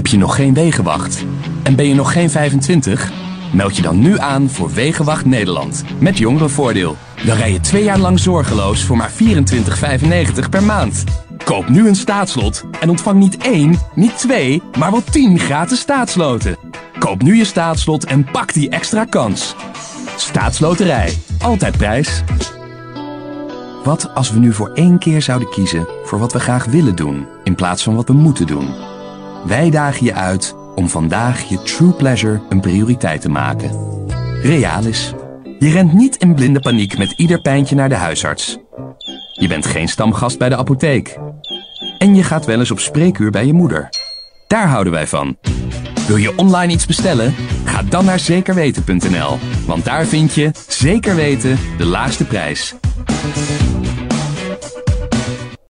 Heb je nog geen Wegenwacht? En ben je nog geen 25? Meld je dan nu aan voor Wegenwacht Nederland. Met jongerenvoordeel. Dan rij je 2 jaar lang zorgeloos voor maar €24,95 per maand. Koop nu een staatslot en ontvang niet 1, niet 2, maar wel 10 gratis staatsloten. Koop nu je staatslot en pak die extra kans. Staatsloterij. Altijd prijs. Wat als we nu voor 1 keer zouden kiezen voor wat we graag willen doen, in plaats van wat we moeten doen? Wij dagen je uit om vandaag je true pleasure een prioriteit te maken. Realis. Je rent niet in blinde paniek met ieder pijntje naar de huisarts. Je bent geen stamgast bij de apotheek. En je gaat wel eens op spreekuur bij je moeder. Daar houden wij van. Wil je online iets bestellen? Ga dan naar zekerweten.nl. Want daar vind je, zeker weten, de laagste prijs.